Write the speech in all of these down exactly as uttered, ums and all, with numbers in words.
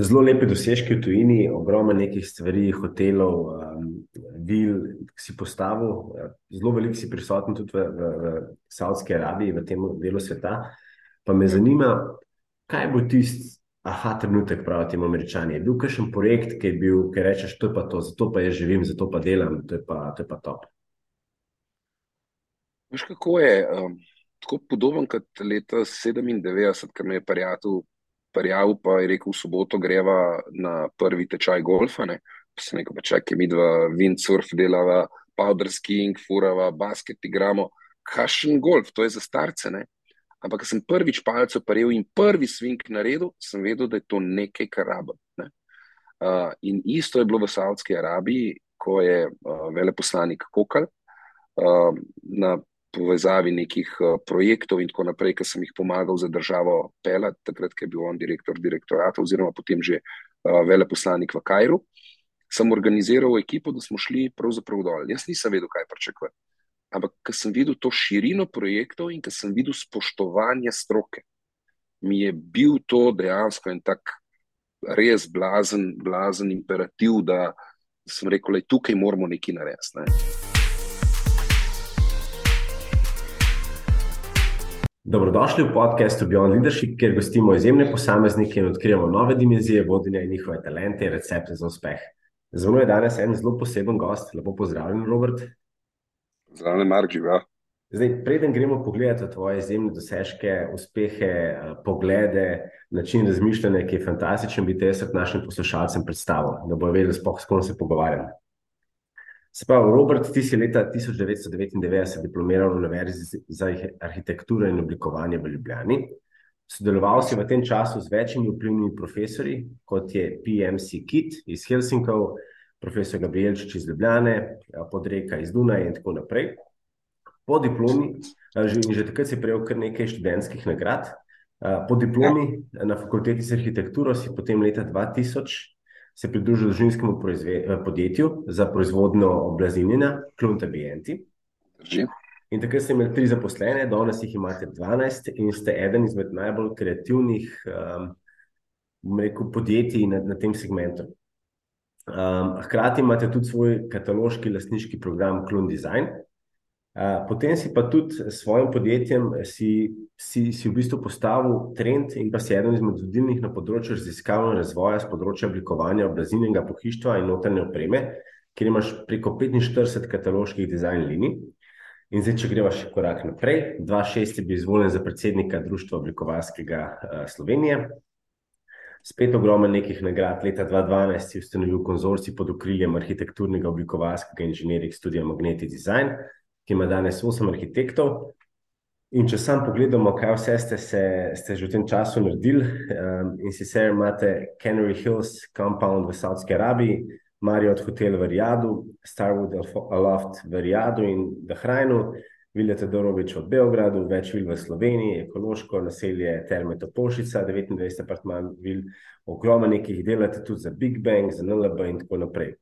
zelo lepe dosežki v tujini, ogromno nekih stvari, hotelov, um, vil, ki si postavil, zelo veliko si prisoten tudi v, v, v Saudski Arabiji, v tem delu sveta. Pa me zanima, kaj bo tisti aha trenutek, pravi temu Američani. Je bil kakšen projekt, ki je bil, ki rečeš, to je pa to, zato pa jaz živim, zato pa delam, to je pa, to je pa top. Veš, kako je, um, tako podoben kot leta sedemindevetdeset, ker me je prijatelj prijavil, pa je rekel, v soboto greva na prvi tečaj golfa, ne. Pa sem rekel, pa čakaj, mi dva windsurf delava, powder skiing, furava, basket igramo, kakšen golf, to je za starce, ne. Ampak, ko sem prvič palco paril in prvi swing naredil, sem vedel, da je to nekaj, kar rabim, ne. Uh, in isto je bilo v Saudski Arabiji, ko je uh, veleposlanik Kokal uh, na povezavi nekih uh, projektov in tako naprej, ki sem jih pomagal za državo pelati, takrat, ko je bil on direktor direktorata oziroma potem že uh, veleposlanik v Kairu, sem organiziral ekipo, da smo šli pravzaprav dol. Jaz nisem vedel, kaj pričakovati. Ampak, ko sem videl to širino projektov in ko sem videl spoštovanje stroke, mi je bil to dejansko en tak res blazen, blazen imperativ, da sem rekel, da tukaj moramo nekaj narediti, ne. Dobrodošli v podcastu Beyond Leadership, kjer gostimo izjemne posameznike in odkrijemo nove dimenzije vodenja in njihove talente in recepte za uspeh. Z mano je danes en zelo poseben gost. Lepo pozdravljen, Robert. Zdravljen, Mark, živa. Zdaj, preden gremo pogledati tvoje izjemne dosežke, uspehe, poglede, način razmišljanja, ki je fantastičen, bi te jaz našim poslušalcem predstavil, da bojo vedeli sploh, s kom se pogovarjam. Se pravi, Robert, ti si leta tisoč devetsto devetindevetdeset diplomiral na Univerzi za arhitekturo in oblikovanje v Ljubljani. Sodeloval si v tem času z večjimi vplivnimi profesorji, kot je P M C Kit iz Helsinkov, profesor Gabrielčič iz Ljubljane, Podreka iz Dunaja in tako naprej. Po diplomi, že, že takrat si prejel kar nekaj študentskih nagrad, po diplomi na fakulteti za arhitekturo si potem leta dva tisoč se pridružil družinskemu podjetju za proizvodnjo oblazinjenja, Klunt Ambienti. In takrat ste imeli tri zaposlene, danes jih imate dvanajst in ste eden izmed najbolj kreativnih um, bom rekel, podjetij na, na tem segmentu. Um, hkrati imate tudi svoj kataloški lastniški program Klunt Design. Uh, potem si pa tudi s svojim podjetjem si, si, si v bistvu postavil trend in pa si eden izmed vodilnih na področju raziskav in razvoja z področja oblikovanja oblazinjenega pohištva in notranje opreme, kjer imaš preko petinštirideset kataloških dizajn linij. In zdaj, če greva še korak naprej, dva tisoč šest je bil izvoljen za predsednika Društva oblikovalskega uh, Slovenije. Spet ogromno nekih nagrad. Leta dva tisoč dvanajst si ustanovil konzorcij pod okriljem arhitekturnega oblikovalskega inženirjega studia Magneti Design, ki ima danes osem arhitektov. In če sam pogledamo, kaj vse ste, se, ste že v tem času naredili, um, in sicer imate Canary Hills Compound v Saudski Arabiji, Marriott Hotel v Rijadu, Starwood Aloft v Rijadu in Bahrajnu, Villa Todorović v Beogradu, več vil v Sloveniji, ekološko naselje Terme Topolšica, devetindvajset apartman vil, ogromno nekih delate tudi za Big Bang, za N L B in tako naprej.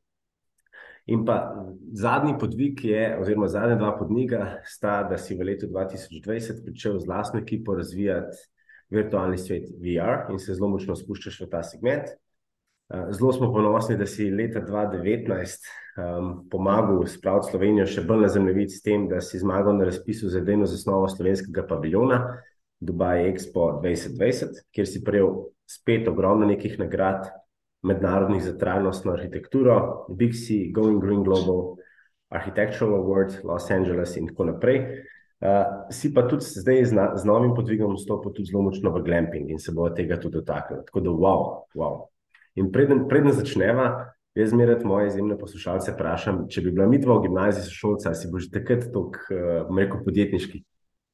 In pa zadnji podvig je, oziroma zadnja dva podviga sta, da si v letu dva tisoč dvajset pričel z lastno ekipo razvijati virtualni svet V R in se zelo močno spuščaš v ta segment. Zelo smo ponosni, da si leta dva tisoč devetnajst um, pomagal spraviti Slovenijo še bolj na zemljevid s tem, da si zmagal na razpisu za idejno zasnovo slovenskega paviljona Dubai Expo dvajset dvajset, kjer si prejel spet ogromno nekih nagrad, mednarodnih za trajnostno arhitekturo, Big C, Going Green Global, Architectural Award, Los Angeles in tako naprej. Uh, si pa tudi zdaj z, na, z novim podvigom vstopil tudi zelo močno v glamping in se bo tega tudi dotaknil. Tako da wow, wow. In preden, preden začneva, jaz zmeraj moje izjemne poslušalce vprašam, če bi bila midva v gimnaziji sošolca, si bo že takrat toliko, uh, bom rekel, podjetniški.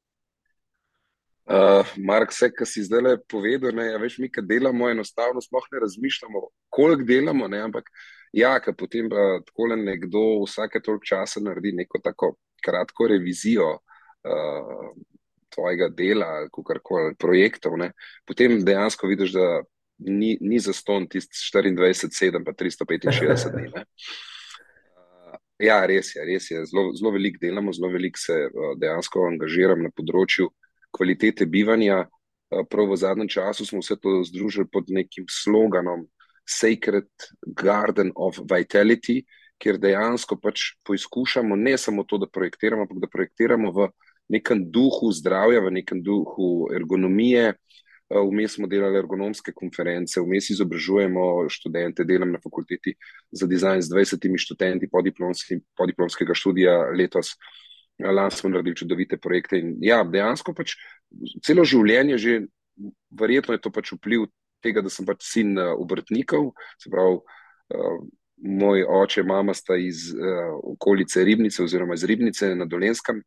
Uh, Mark, vse, kar si zdaj le povedal, ne, ja, veš, mi, kad delamo, enostavno sploh ne razmišljamo, koliko delamo, ne, ampak ja, kad potem pa takole nekdo vsake toliko časa naredi neko tako kratko revizijo uh, tvojega dela, kakorkoli projektov, ne, potem dejansko vidiš, da ni, ni zastonj tisti štiriindvajset sedem pa tristo petinšestdeset dni, ne. Uh, ja, res je, res je, zelo, zelo veliko delamo, zelo veliko se uh, dejansko angažiram na področju kvalitete bivanja. Prav v zadnjem času smo vse to združili pod nekim sloganom Sacred Garden of Vitality, kjer dejansko pač poizkušamo ne samo to, da projektiramo, ampak da projektiramo v nekem duhu zdravja, v nekem duhu ergonomije. Vmes smo delali ergonomske konference, vmes izobražujemo študente, delam na fakulteti za dizajn z dvajsetimi študenti podiplomskega študija letos. Lani smo naredili čudovite projekte in ja, dejansko pač celo življenje že, verjetno je to pač vpliv tega, da sem pač sin obrtnikov, se pravi, uh, moj oče, mama sta iz uh, okolice Ribnice oziroma iz Ribnice na Dolenjskem,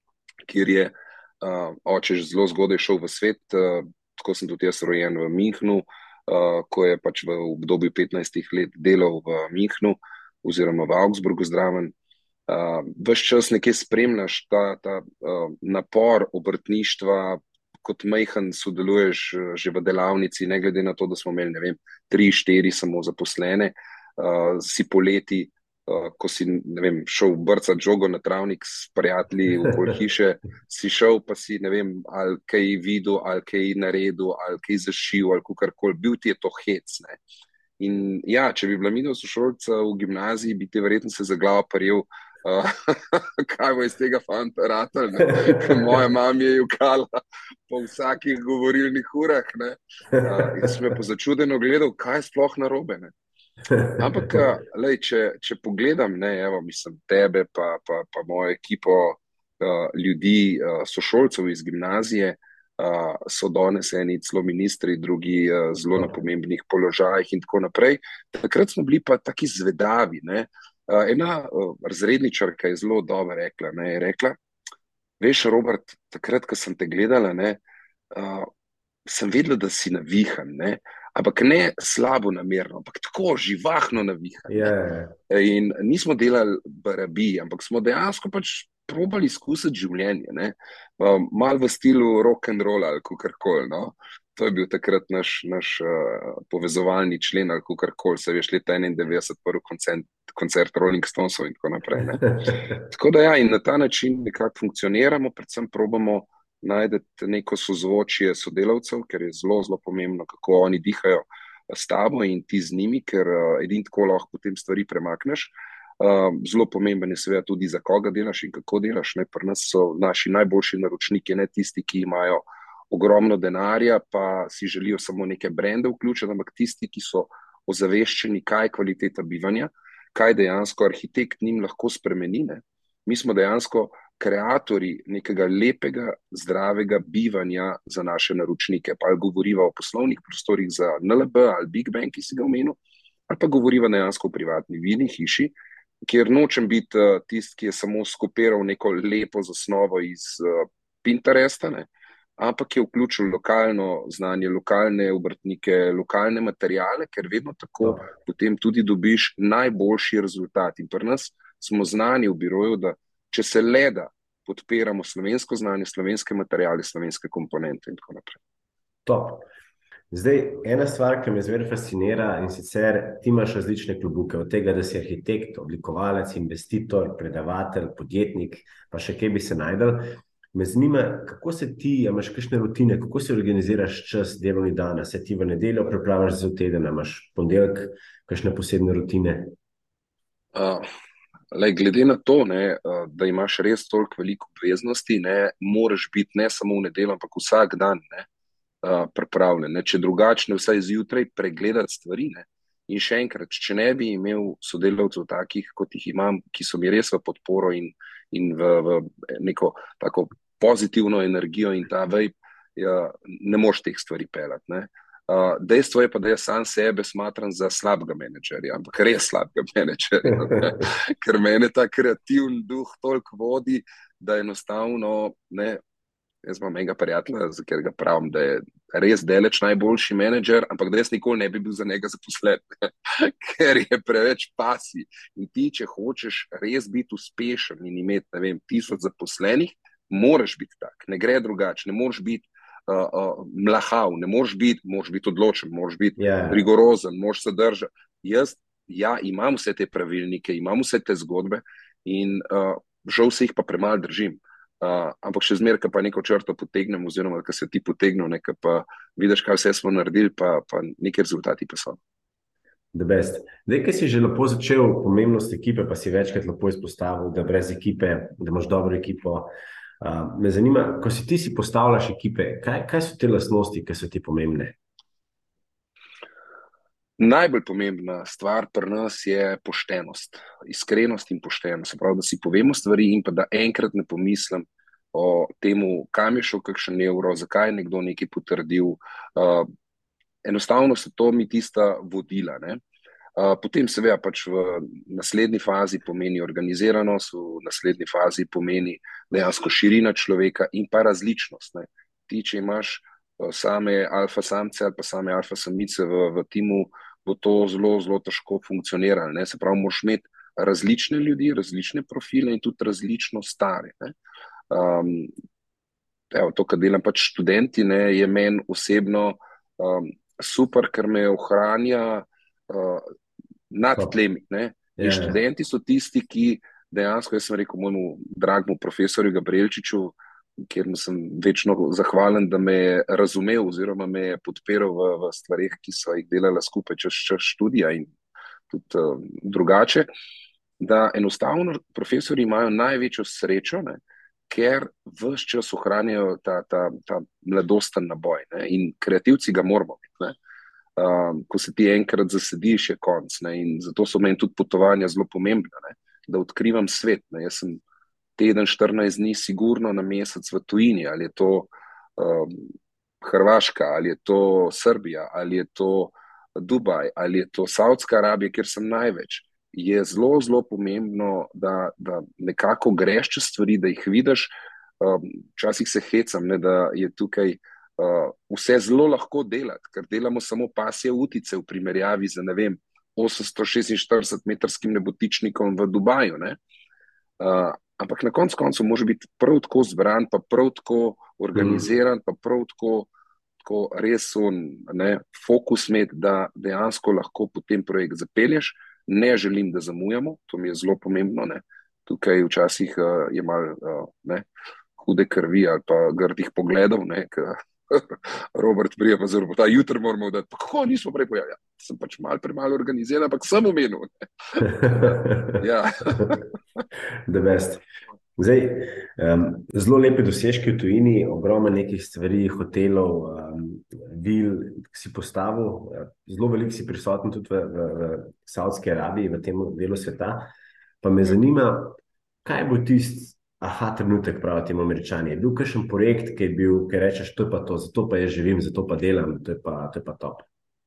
kjer je uh, oče zelo zgodaj šel v svet, uh, tako sem tudi jaz rojen v Münchnu, uh, ko je pač v obdobju petnajstih let delal v Münchnu oziroma v Augsburgu zdraven. Uh, ves čas nekje spremljaš ta, ta uh, napor obrtništva, kot majhen sodeluješ že v delavnici, ne glede na to, da smo imeli, ne vem, tri, štiri samo zaposlene, uh, si poleti, uh, ko si, ne vem, šel brcati žogo na travnik s prijatelji okoli hiše, si šel pa si, ne vem, ali kaj videl, ali kaj naredil, ali kaj zašil, ali kakorkoli, bil ti je to hec, ne. In ja, če bi bila midva sošolca v gimnaziji, bi te verjetno se za glavo prijel, Uh, kaj bo iz tega fanta ratal, ne? Moja mama je jokala po vsakih govorilnih urah, ne? Uh, in sem me po začudeno gledal, kaj je sploh narobe, ne? Ampak, lej, če, če pogledam, ne, evo, mislim, tebe pa, pa, pa mojo ekipo uh, ljudi, uh, sošolcev iz gimnazije, uh, so danes eni celo ministri, drugi uh, zelo na pomembnih položajih in tako naprej. Takrat smo bili pa taki zvedavi, ne? Uh, ena uh, razredničarka je zelo dobro rekla, ne, je rekla, veš, Robert, takrat, ko sem te gledala, ne, uh, sem vedela, da si navihan, ne, ampak ne slabo namerno, ampak tako živahno navihan. Yeah. In nismo delali barabi, ampak smo dejansko pač probali izkusiti življenje, ne, uh, malo v stilu rock and roll ali kakorkoli, no. To je bil takrat naš, naš uh, povezovalni člen ali kakorkoli, se veš, leta enaindevetdeset prvi koncert, koncert Rolling Stonesov in tako naprej. Ne. Tako da ja, in na ta način nekako funkcioniramo, predvsem probamo najti neko sozvočje sodelavcev, ker je zelo, zelo pomembno, kako oni dihajo s tabo in ti z njimi, ker uh, edin tako lahko potem stvari premakneš. Uh, zelo pomemben je seveda tudi, za koga delaš in kako delaš. Ne. Pri nas so naši najboljši naročniki, ne tisti, ki imajo ogromno denarja, pa si želijo samo neke brende vključiti, ampak tisti, ki so ozaveščeni, kaj je kvaliteta bivanja, kaj dejansko arhitekt njim lahko spremeni. Ne. Mi smo dejansko kreatorji nekega lepega, zdravega bivanja za naše naročnike. Pa ali govoriva o poslovnih prostorih za N L B ali Big Bang, ki si ga omenil, ali pa govoriva dejansko o privatni vili hiši, kjer nočem biti uh, tist, ki je samo skopiral neko lepo zasnovo iz uh, Pinteresta, ne, ampak je vključil lokalno znanje, lokalne obrtnike, lokalne materijale, ker vedno tako no. Potem tudi dobiš najboljši rezultat. In pri nas smo znani v biroju, da če se le da podpiramo slovensko znanje, slovenske materijale, slovenske komponente in tako naprej. Top. Zdaj, ena stvar, ki me zver fascinira, in sicer ti imaš različne klobuke, od tega, da si arhitekt, oblikovalec, investitor, predavatelj, podjetnik, pa še kaj bi se najdel. Me zanima, kako se ti, imaš kakšne rutine, kako se organiziraš čas delovni dan, se ti v nedeljo pripravljaš za teden, imaš ponedeljek, kakšne posebne rutine? Uh, lej, glede na to, ne, uh, da imaš res toliko veliko obveznosti, ne, moraš biti ne samo v nedeljo, ampak vsak dan, ne, uh, pripravljen. Ne, če drugačne, vsaj zjutraj pregledati stvari, ne. In še enkrat, če ne bi imel sodelavcev takih, kot jih imam, ki so mi res v podporo in, in v, v neko tako pozitivno energijo in ta vej, ja, ne moš teh stvari pelati. Ne. Uh, dejstvo je pa, da jaz sam sebe smatram za slabega menedžerja, ampak res slabega menedžerja, ne. Ker mene ta kreativni duh toliko vodi, da enostavno, ne, jaz imam enega prijatelja, za katerega pravim, da je res daleč najboljši menedžer, ampak da jaz nikoli ne bi bil za njega zaposlen, ker je preveč pasi. In ti, če hočeš res biti uspešen in imeti, ne vem, tisoč zaposlenih, moraš biti tak, ne gre drugače, ne moraš biti uh, uh, mlahav, ne moraš biti, moraš biti odločen, moraš biti yeah. rigorozen, moraš se držati. Jaz, ja, imam vse te pravilnike, imam vse te zgodbe in uh, žal se jih pa premalo držim. Uh, ampak še zmeraj, ko pa neko črto potegnem, oziroma ko se ti potegnil, nekaj pa vidiš, kaj vse smo naredili, pa, pa neki rezultati pa so. the best. Zdaj, ki si že lepo začel pomembnost ekipe, pa si večkrat lepo izpostavil, da brez ekipe, da imaš dobro ekipo. Uh, me zanima, ko si ti si postavljaš ekipe, kaj, kaj so te lastnosti, ki so ti pomembne? Najbolj pomembna stvar pri nas je poštenost, iskrenost in poštenost. Se pravi, da si povemo stvari in pa da enkrat ne pomislim o temu, kam je šel kakšen evro, zakaj je nekdo nekaj potrdil. Uh, enostavno so to mi tista vodila, ne. Uh, potem seveda pač v naslednji fazi pomeni organiziranost, v naslednji fazi pomeni dejansko širina človeka in pa različnost, ne. Ti, če imaš uh, same alfa samce ali pa same alfa samice v, v timu, bo to zelo, zelo težko funkcioniralo, ne. Se pravi, moraš imeti različne ljudi, različne profile in tudi različno stare, ne. Um, evo, to, kar delam pač študenti, ne, je meni osebno um, super, ker me ohranja uh, nad tlemi, ne. In študenti so tisti, ki dejansko, jaz sem rekel mojemu dragemu profesorju Gabrielčiču, kjer sem večno zahvalen, da me je razumel oziroma me je podpiral v, v stvarih, ki so jih delala skupaj čez, čez študija in tudi uh, drugače, da enostavno profesori imajo največjo srečo, ne, ker ves čas ohranjajo ta, ta, ta mladosten naboj, ne, in kreativci ga moramo biti, ne. Um, ko se ti enkrat zasediš, je konc, ne, in zato so meni tudi potovanja zelo pomembna, ne, da odkrivam svet, ne. Jaz sem teden, štirinajst dni sigurno na mesec v tujini, ali je to um, Hrvaška, ali je to Srbija, ali je to Dubaj, ali je to Saudska Arabija, kjer sem največ. Je zelo, zelo pomembno, da, da nekako greš čez stvari, da jih vidiš. Um, včasih se hecam, ne, da je tukaj Uh, vse zelo lahko delati, ker delamo samo pasje utice v primerjavi z, ne vem, osemsto šestinštirideset metrskim nebotičnikom v Dubaju, ne. Uh, ampak na koncu koncev može biti prav tako zbran, pa prav tako organiziran, pa prav tako, tako res on, ne, fokus imeti, da dejansko lahko potem projekt zapelješ. Ne želim, da zamujamo, to mi je zelo pomembno, ne. Tukaj včasih uh, je malo uh, ne, hude krvi ali pa grdih pogledov, ne, ker Robert prije pa zelo, ta jutr moramo dati, pa kako nismo prej pojavili, ja, sem pač malo premalo organiziran, ampak sem omenil. Ja. The best. Zdaj, um, zelo lepe dosežke v tujini, ogromno nekih stvari, hotelov, um, vil, ki si postavil, zelo veliko si prisoten tudi v, v, v Saudski Arabiji, v tem delu sveta, pa me zanima, kaj bo tisti aha trenutek, pravi temu Američani. Je bil kakšen projekt, ki je bil, ki rečeš, to je pa to, zato pa jaz živim, zato pa delam, to je pa, to je pa top.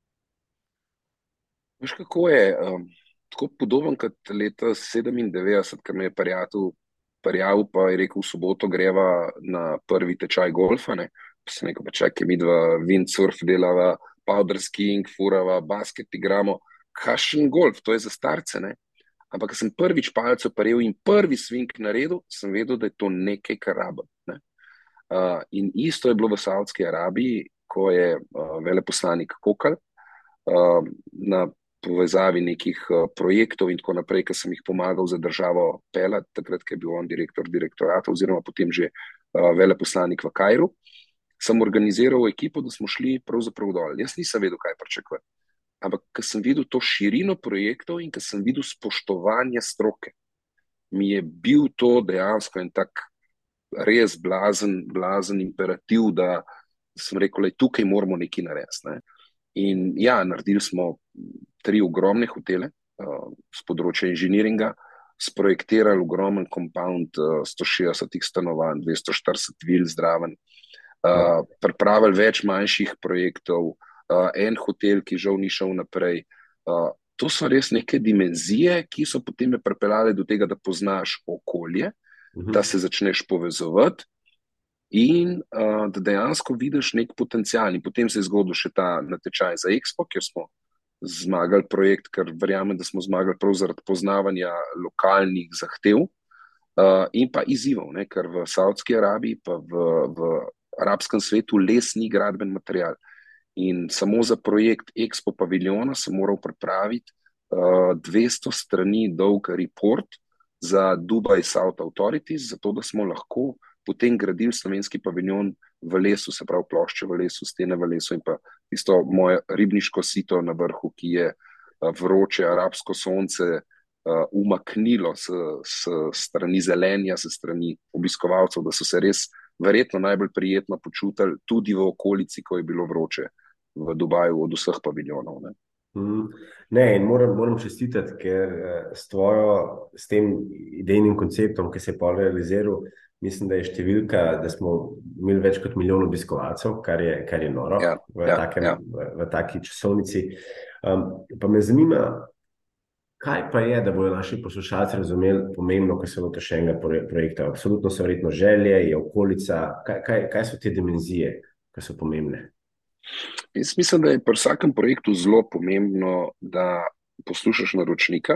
Veš, kako je, um, tako podoben kot leta sedemindevetdeset, ko me je prijatelj prijavil, pa je rekel, v soboto greva na prvi tečaj golfa, ne, pa sem rekel, pa čakaj, mi dva windsurf delava, powder skiing, furava, basket igramo, kakšen golf, to je za starce, ne. Ampak, ko sem prvič palco paril in prvi swing naredil, sem vedel, da je to nekaj, kar rabim, ne. Uh, in isto je bilo v Saudski Arabiji, ko je uh, veleposlanik Kokal uh, na povezavi nekih uh, projektov in tako naprej, ko sem jih pomagal za državo peljati, takrat, ko je bil on direktor direktorata oziroma potem že uh, veleposlanik v Kairu, sem organiziral ekipo, da smo šli pravzaprav dol. Jaz nisem vedel, kaj pričakovati. Ampak, ko sem videl to širino projektov in ko sem videl spoštovanje stroke, mi je bil to dejansko en tak res blazen, blazen imperativ, da sem rekel, da tukaj moramo nekaj narediti, ne. In ja, naredili smo tri ogromne hotele uh, z področja inženiringa, sprojektirali ogromen compound uh, sto šestdeset stanovanj, dvesto štirideset vil zdraven, uh, pripravili več manjših projektov, Uh, en hotel, ki žal ni šel naprej. Uh, to so res neke dimenzije, ki so potem me pripeljale do tega, da poznaš okolje, uh-huh. da se začneš povezovati in uh, da dejansko vidiš nek potencial. In potem se je zgodil še ta natečaj za Expo, kjer smo zmagali projekt, ker verjamem, da smo zmagali prav zaradi poznavanja lokalnih zahtev uh, in pa izzivov, ne, ker v Saudski Arabiji pa v, v arabskem svetu les ni gradben material. In samo za projekt Expo paviljona sem moral pripraviti uh, dvesto strani dolg report za Dubai South Authorities, zato da smo lahko potem gradili slovenski paviljon v lesu, se pravi plošče v lesu, stene v lesu in pa tisto moje ribniško sito na vrhu, ki je vroče arabsko sonce uh, umaknilo s, s strani zelenja, s strani obiskovalcev, da so se res verjetno najbolj prijetno počutili tudi v okolici, ko je bilo vroče v Dubaju od vseh paviljonov. Ne. Mm. Ne, in moram, moram čestitati, ker eh, s tvojo, s tem idejnim konceptom, ki se je pa realiziral, mislim, da je številka, da smo imeli več kot milijon obiskovalcev, kar je, kar je noro Ja, v, ja, takem, ja. v, v taki časovnici. Um, pa me zanima, kaj pa je, da bodo naši poslušalci razumeli pomembno, ko se lotiš enega projekta. Absolutno so verjetno želje, je okolica. Kaj, kaj, kaj so te dimenzije, ki so pomembne? Jaz mislim, da je pri vsakem projektu zelo pomembno, da poslušaš naročnika,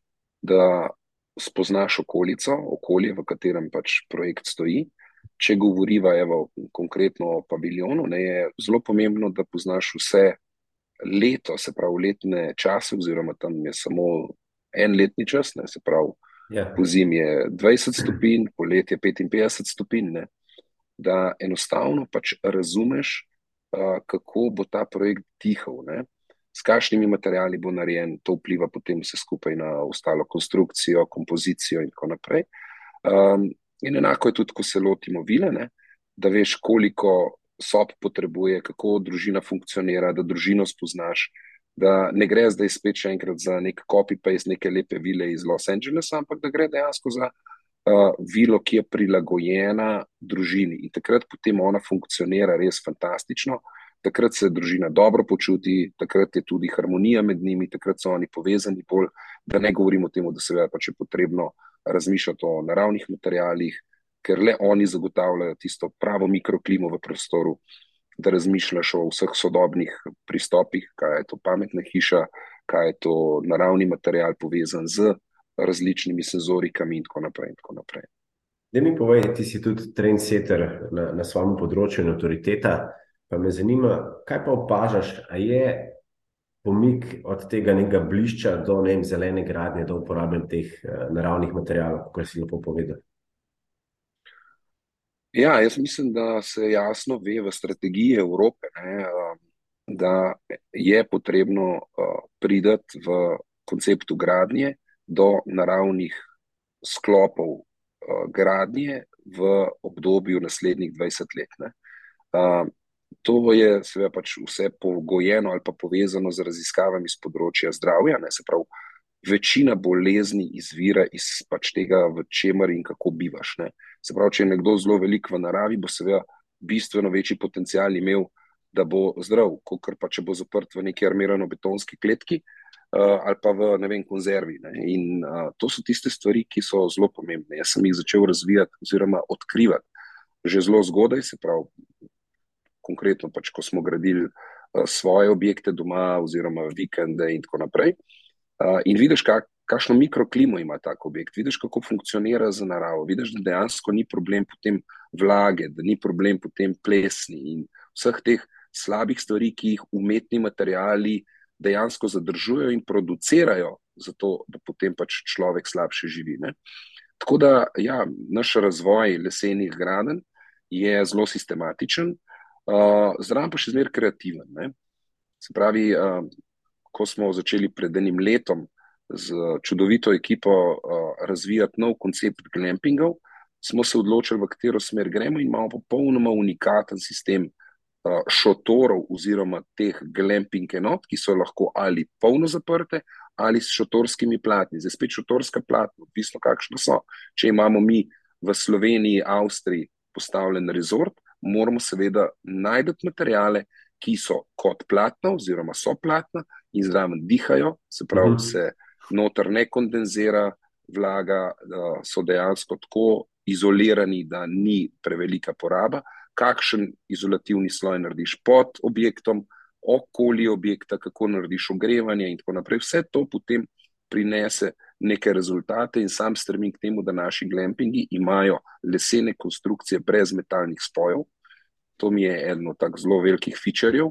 da spoznaš okolico, okolje, v katerem pač projekt stoji. Če govoriva evo, konkretno o paviljonu, ne, je zelo pomembno, da poznaš vse leto, se pravi letne čase, oziroma tam je samo en letni čas, ne, se pravi, Ja. po zimi je dvajset stopinj, poletje petinpetdeset stopinj, ne, da enostavno pač razumeš, uh, kako bo ta projekt dihal, ne, s kakšnimi materiali bo narejen, to vpliva potem vse skupaj na ostalo konstrukcijo, kompozicijo in tako naprej. Um, in enako je tudi, ko se lotimo vile, ne, da veš, koliko sob potrebuje, kako družina funkcionira, da družino spoznaš, da ne gre zdaj spet še enkrat za nek copy-paste neke lepe vile iz Los Angelesa, ampak da gre dejansko za uh, vilo, ki je prilagojena družini. In takrat potem ona funkcionira res fantastično, takrat se družina dobro počuti, takrat je tudi harmonija med njimi, takrat so oni povezani bolj, da ne govorimo o tem, da seveda pač je potrebno razmišljati o naravnih materialih, ker le oni zagotavljajo tisto pravo mikroklimo v prostoru, da razmišljaš o vseh sodobnih pristopih, kaj je to pametna hiša, kaj je to naravni material povezan z različnimi senzorikami in tako naprej in tako naprej. Da mi povej, ti si tudi trendsetter na, na svojem področju in avtoriteta, pa me zanima, kaj pa opažaš, a je pomik od tega nekega blišča do ne vem, zelene gradnje, do uporabljanj teh uh, naravnih materialov, kot si lepo povedal? Ja, jaz mislim, da se jasno ve v strategiji Evrope, ne, da je potrebno priti v konceptu gradnje do naravnih sklopov gradnje v obdobju naslednjih dvajset let. Ne. To je seveda pač vse pogojeno ali pa povezano z raziskavami z področja zdravja, ne, se pravi, večina bolezni izvira iz pač tega, v čemer in kako bivaš. Ne. Se pravi, če je nekdo zelo velik v naravi, bo seveda bistveno večji potencial imel, da bo zdrav, kakor pa če bo zaprt v neki armirano-betonski kletki uh, ali pa v, ne vem, konzervi. Ne. In uh, to so tiste stvari, ki so zelo pomembne. Jaz sem jih začel razvijati oziroma odkrivati že zelo zgodaj, se pravi, konkretno pač, ko smo gradili uh, svoje objekte doma oziroma vikende in tako naprej. Uh, in vidiš, kak, kakšno mikroklimo ima tak objekt, vidiš, kako funkcionira za naravo, vidiš, da dejansko ni problem potem vlage, da ni problem potem plesni in vseh teh slabih stvari, ki jih umetni materiali dejansko zadržujejo in producirajo, zato da potem pač človek slabše živi. Ne? Tako da, ja, naš razvoj lesenih gradenj je zelo sistematičen, uh, zraven pa še zmeraj kreativen. Ne? Se pravi, uh, ko smo začeli pred enim letom z čudovito ekipo uh, razvijati nov koncept glampingov, smo se odločili, v katero smer gremo in imamo popolnoma unikaten sistem uh, šotorov oziroma teh glamping enot, ki so lahko ali polno zaprte ali s šotorskimi platni. Zdaj spet šotorska platna, odvisno kakšno so. Če imamo mi v Sloveniji, Avstriji postavljen rezort, moramo seveda najti materijale, ki so kot platna oziroma so platna in zraven dihajo, se pravi, uh-huh. se noter ne kondenzira vlaga, so dejansko tako izolirani, da ni prevelika poraba. Kakšen izolativni sloj narediš pod objektom, okoli objekta, kako narediš ogrevanje in tako naprej. Vse to potem prinese neke rezultate in sam stremim k temu, da naši glampingi imajo lesene konstrukcije brez metalnih spojev. To mi je eno tak zelo velikih featurejev.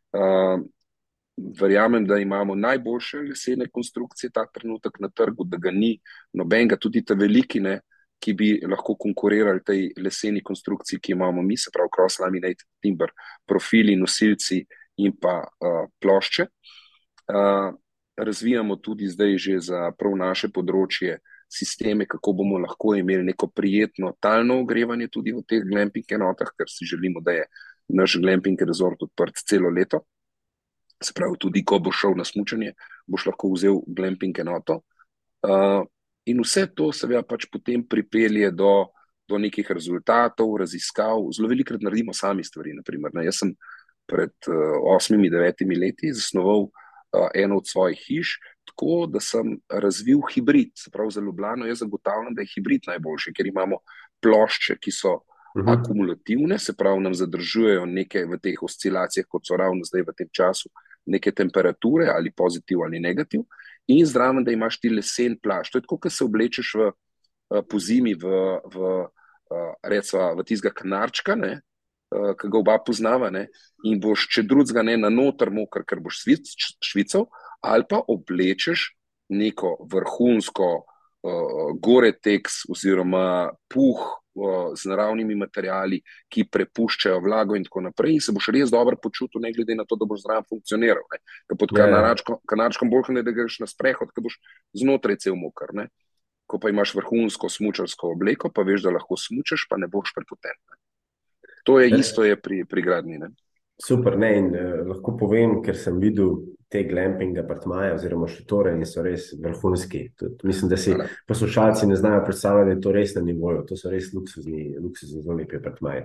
Uh, verjamem, da imamo najboljše lesene konstrukcije ta trenutek na trgu, da ga ni nobenega, tudi te veliki, ne, ki bi lahko konkurirali tej leseni konstrukciji, ki imamo mi, se pravi cross-laminated timber, profili, nosilci in pa uh, plošče. Uh, razvijamo tudi zdaj že za prav naše področje sisteme, kako bomo lahko imeli neko prijetno talno ogrevanje tudi v teh glamping enotah, ker si želimo, da je naš glamping resort odprt celo leto. Se pravi, tudi ko boš šel na smučanje, boš lahko vzel glamping enoto. Uh, in vse to seveda pač potem pripelje do, do nekih rezultatov, raziskav. Zelo velikrat naredimo sami stvari. Naprimer, ne, jaz sem pred uh, osmimi, devetimi leti zasnoval uh, eno od svojih hiš, tako da sem razvil hibrid. Se pravi, za Ljubljano jaz zagotavljam, da je hibrid najboljši, ker imamo plošče, ki so uh-huh. akumulativne, se pravi, nam zadržujejo neke v teh oscilacijah, kot so ravno zdaj v tem času, neke temperature, ali pozitiv ali negativ, in zraven, da imaš ti lesen plašč. To je tako, ko se oblečeš v, po zimi v, v, recimo, v tistega kanarčka, ne, ki ga oba poznava, ne, in boš, če drugega ne, na noter mokr, ker boš švical, ali pa oblečeš neko vrhunsko uh, Gore-Tex oziroma puh uh, z naravnimi materiali, ki prepuščajo vlago in tako naprej, in se boš res dobro počutil, ne glede na to, da boš zraven funkcioniral. Ne. Pod kanarčkom, kanarčkom bolj ne, da greš na sprehod, ker boš znotraj cel mokr. Ne. Ko pa imaš vrhunsko smučarsko obleko, pa veš, da lahko smučaš, pa ne boš prepoten. Ne. To je isto je pri, pri gradnji. Ne. Super, ne, in uh, lahko povem, ker sem videl te glamping apartmaje oziroma šotore in so res vrhunski. Tud, mislim, da si Hvala. Poslušalci ne znajo predstavljati, da je to res na nivoju. To so res luksuzni, luksuzni zelo lepi apartmaji.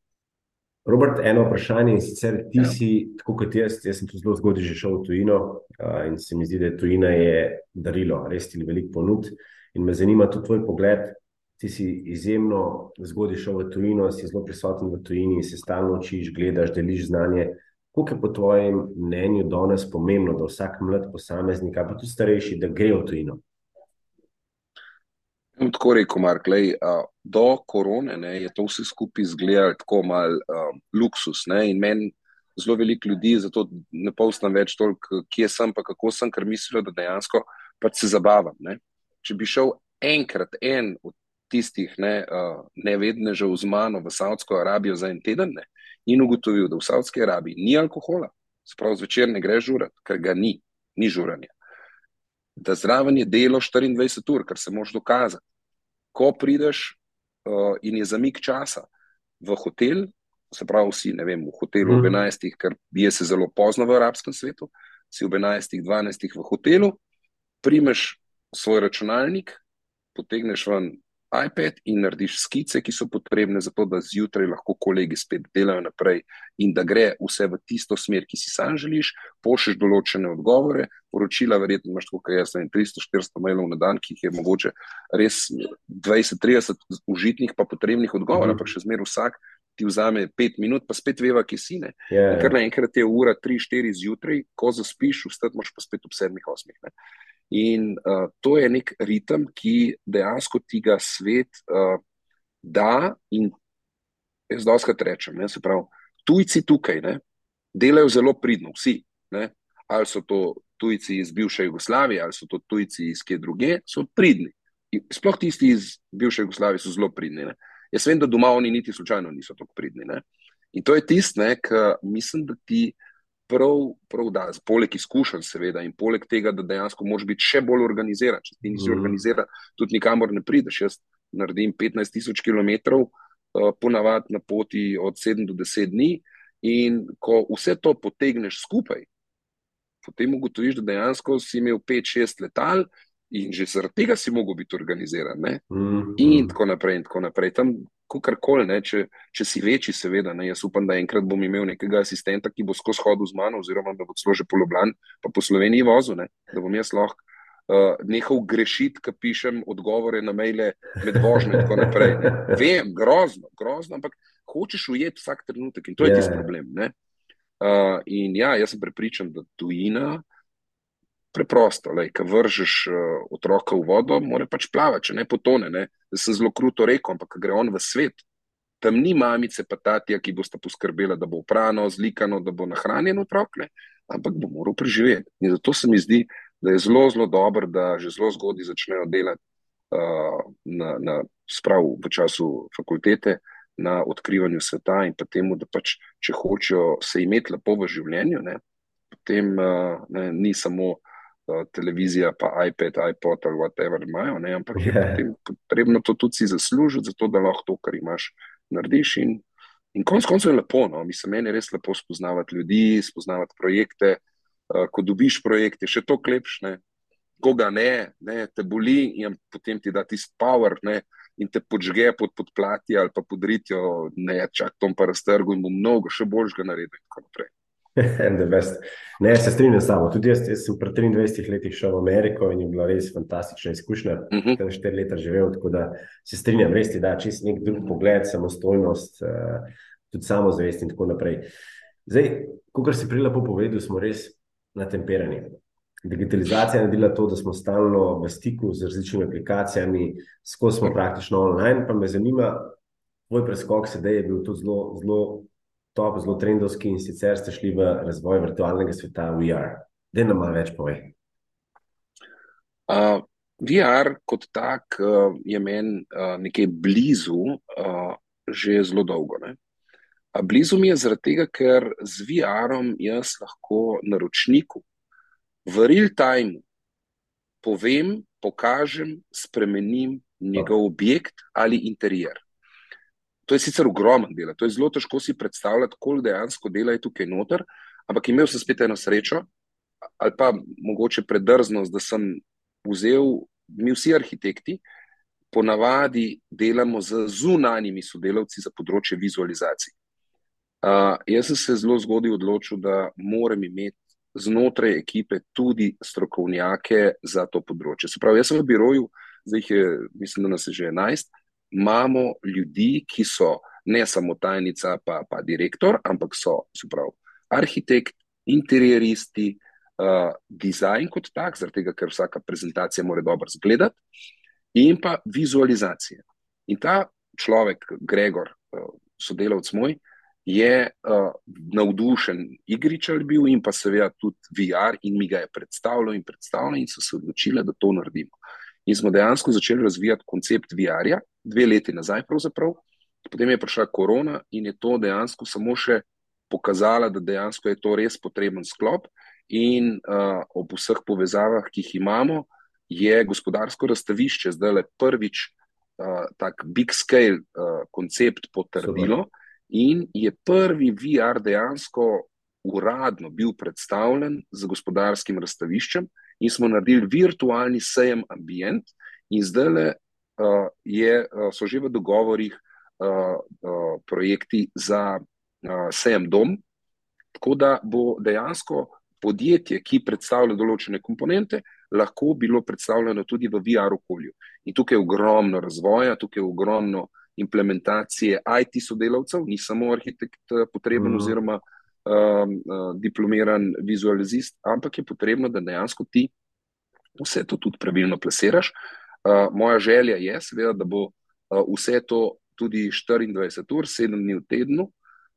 Robert, eno vprašanje, in sicer ti ja. si, tako kot jaz, jaz sem tu zelo zgodaj že šel v tujino uh, in se mi zdi, da tujina je darilo, res ti veliko ponud, in me zanima tudi tvoj pogled. Ti si izjemno zgodaj šel v tujino, si zelo prisoten v tujini in se stalno učiš, gledaš, deliš znanje. Koliko je po tvojem mnenju danes pomembno, da vsak mlad posameznik, pa tudi starejši, da gre v tujino? Tako rekel, Mark, lej, do korone ne, je to vse skupaj izgledalo tako mal um, luksus. Ne, in meni zelo veliko ljudi, zato ne postam več toliko, kje sem pa kako sem, ker mislijo, da dejansko pač se zabavam. Ne. Če bi šel enkrat en od tistih ne, uh, nevednežev z mano v Saudsko Arabijo za en teden ne, in ugotovil, da v Saudski Arabiji ni alkohola, sprav zvečer ne gre žurat, ker ga ni, ni žuranja. Da zraven je delo štiriindvajset ur, kar se moraš dokazati. Ko prideš uh, in je zamik časa v hotel, se pravi vsi, ne vem, v hotelu mm. ob enajstih, ker bije se zelo pozno v arabskem svetu, si ob enajstih, dvanajstih v hotelu, primeš svoj računalnik, potegneš ven iPad in narediš skice, ki so potrebne za to, da zjutraj lahko kolegi spet delajo naprej in da gre vse v tisto smer, ki si sam želiš, pošlješ določene odgovore, poročila verjetno imaš tako, kaj jaz, tristo štiristo mailov na dan, ki jih je mogoče res dvajset trideset užitnih pa potrebnih odgovorov, ampak še zmeraj vsak ti vzame pet minut, pa spet veva, kje si, ne. Yeah. Ker naenkrat je ura tri štiri zjutraj, ko zaspiš, vstati moraš pa spet ob sedmih osmih, ne. In uh, to je nek ritem, ki dejansko tega svet uh, da in jaz dostakrat rečem, ne, se pravi, tujci tukaj ne, delajo zelo pridno, vsi, ne, ali so to tujci iz bivše Jugoslavije, ali so to tujci iz kje druge, so pridni. In sploh tisti iz bivše Jugoslavije so zelo pridni. Ne. Jaz vem, da doma oni niti slučajno niso tako pridni. Ne. In to je tist, ne, ki mislim, da ti Prav, prav da, poleg izkušenj seveda in poleg tega, da dejansko moraš biti še bolj organiziran. Če ti nisi mm. organiziran, tudi nikamor ne prideš. Jaz naredim petnajst tisoč kilometrov uh, ponavadi na poti od sedem do deset dni in ko vse to potegneš skupaj, potem ugotoviš, da dejansko si imel pet šest letal in že zaradi tega si mogel biti organiziran. Ne? Mm. In tako naprej in tako naprej. Tam kakorkoli, ne, če, če si večji, seveda, ne, jaz upam, da enkrat bom imel nekega asistenta, ki bo skozi hodil z mano, oziroma da bo celo že po Ljubljani, pa po Sloveniji vozil, ne, da bom jaz lahko uh, nehal grešiti, ko pišem odgovore na maile med vožnjo in tako naprej. Ne. Vem, grozno, grozno, ampak hočeš ujeti vsak trenutek in to je yeah. tisti problem. Ne. Uh, in ja, jaz sem prepričan, da tujina preprosto, lej, ko vržeš uh, otroka v vodo, mora pač plavati, če ne potone, ne. Da sem zelo kruto rekel, ampak ko gre on v svet, tam ni mamice pa tatija, ki bosta poskrbela, da bo oprano, zlikano, da bo nahranjen otrok, ne, ampak bo moral preživeti. In zato se mi zdi, da je zelo, zelo dobro, da že zelo zgodaj začnejo delati uh, na, na sprav v času fakultete, na odkrivanju sveta in pa temu, da pač, če hočejo se imeti lepo v življenju, ne, potem uh, ne, ni samo uh, televizija, pa iPad, iPod ali whatever imajo, ne, ampak je Ja. potem potrebno to tudi si zaslužiti, zato da lahko to, kar imaš, narediš. In, in konec koncev je lepo, no, mislim, meni je res lepo spoznavati ljudi, spoznavati projekte. Uh, ko dobiš projekt, je še to lepše, koga ne, ne, te boli in potem ti da tisti power, ne, in te podžge pod podplati ali pa podritjo, ne, čak tom pa raztrgu in bo mnogo še boljšega naredil in tako naprej. The best. Ne, se strinjam s tabo. Tudi jaz, jaz sem pred triindvajsetimi letih šel v Ameriko in je bila res fantastična izkušnja. Uh -huh. Tam štiri leta živel, tako da se strinjam, res ti da čist nek drug pogled, samostojnost, uh, tudi samozavest in tako naprej. Zdaj, kakor si prej lepo povedal, smo res natemperani. Digitalizacija je naredila to, da smo stalno v stiku z različnimi aplikacijami, skozi smo praktično online, pa me zanima, tvoj preskok sedaj je bil tudi zelo, zelo top, zelo trendovski in sicer ste šli v razvoj virtualnega sveta V R. Daj nam malo več povej. Uh, V R kot tak uh, je meni uh, nekaj blizu uh, že zelo dolgo. Ne? A blizu mi je zaradi tega, ker z V R-om jaz lahko naročniku v real time povem, pokažem, spremenim njegov objekt ali interijer. To je sicer ogromen dela, to je zelo težko si predstavljati, koliko dejansko dela je tukaj noter, ampak imel sem spet eno srečo, ali pa mogoče predrznost, da sem vzel, mi vsi arhitekti ponavadi delamo z zunanjimi sodelavci za področje vizualizacij. Uh, jaz sem se zelo zgodaj odločil, da moram imeti znotraj ekipe tudi strokovnjake za to področje. Se pravi, jaz sem v biroju, zdaj jih je, mislim, da nas je že enajst, imamo ljudi, ki so ne samo tajnica pa, pa direktor, ampak so, se pravi, arhitekt, interieristi, uh, dizajn kot tak, zaradi tega, ker vsaka prezentacija mora dobro izgledati, in pa vizualizacije. In ta človek, Gregor, uh, sodelavec moj, je uh, navdušen igričar bil in pa seveda tudi V R in mi ga je predstavljal in predstavljal in so se odločili, da to naredimo. In smo dejansko začeli razvijati koncept V R-ja, dve leti nazaj pravzaprav, potem je prišla korona in je to dejansko samo še pokazala, da dejansko je to res potreben sklop in uh, ob vseh povezavah, ki jih imamo, je gospodarsko razstavišče zdaj le prvič uh, tak big scale uh, koncept potrdilo. Super. In je prvi V R dejansko uradno bil predstavljen z gospodarskim razstaviščem in smo naredili virtualni sejem ambient in zdaj uh, uh, so že v dogovorih uh, uh, projekti za uh, sejem dom, tako da bo dejansko podjetje, ki predstavlja določene komponente, lahko bilo predstavljeno tudi v V R okolju. In tukaj je ogromno razvoja, tukaj je ogromno implementacije I T sodelavcev, ni samo arhitekt potreben mm. oziroma um, uh, diplomiran vizualizist, ampak je potrebno, da dejansko ti vse to tudi pravilno plasiraš. Uh, moja želja je seveda, da bo uh, vse to tudi štiriindvajset ur, sedem dni v tednu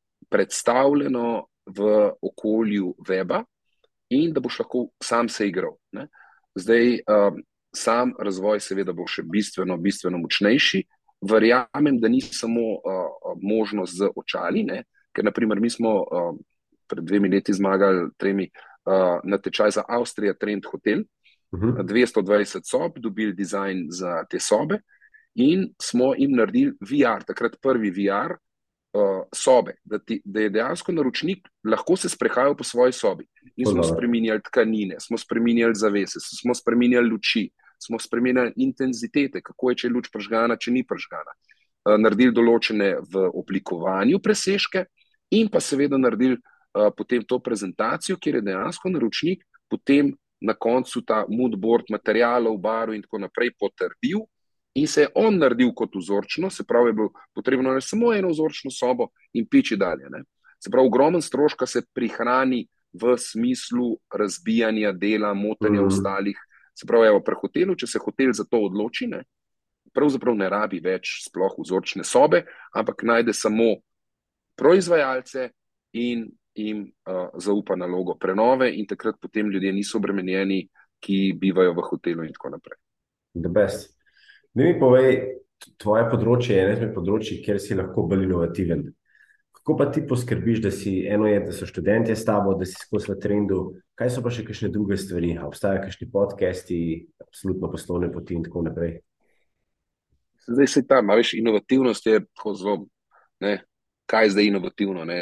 predstavljeno v okolju weba in da boš lahko sam se igral. Ne? Zdaj, um, sam razvoj seveda bo še bistveno, bistveno močnejši. Verjamem, da ni samo uh, možnost z očali, ne? Ker naprimer mi smo uh, pred dvemi leti zmagali tremi uh, na tečaj za Avstrija Trend Hotel, uh-huh. dvesto dvajset sob, dobili dizajn za te sobe in smo jim naredili V R, takrat prvi V R uh, sobe, da, ti, da je dejansko naročnik lahko se sprehajal po svoji sobi. In smo spreminjali tkanine, smo spreminjali zavese, smo spreminjali luči, smo spremenili intenzitete, kako je, če je luč prižgana, če ni prižgana. Naredili določene v oblikovanju presežke in pa seveda naredili uh, potem to prezentacijo, kjer je dejansko naročnik potem na koncu ta moodboard materialov, barv in tako naprej potrdil in se je on naredil kot vzorčno, se pravi, je bilo potrebno ne samo eno vzorčno sobo in piči dalje. Ne? Se pravi, ogromen stroška se prihrani v smislu razbijanja dela, motenja mm. ostalih. Se pravi, evo, pri hotelu, če se hotel za to odloči, ne, pravzaprav ne rabi več sploh vzorčne sobe, ampak najde samo proizvajalce in jim uh, zaupa nalogo prenove in takrat potem ljudje niso obremenjeni, ki bivajo v hotelu in tako naprej. The best. Ne mi povej, tvoje področje je eno izmed področij, kjer si lahko bolj inovativen. Kako pa ti poskrbiš, da si eno je, da so študentje s tabo, da si skozi v trendu, kaj so pa še kakšne druge stvari? A obstajajo kakšni podcasti, absolutno poslovne poti in tako naprej? Zdaj se tam, a veš, inovativnost je tako zelo, ne, kaj je zdaj inovativno, ne?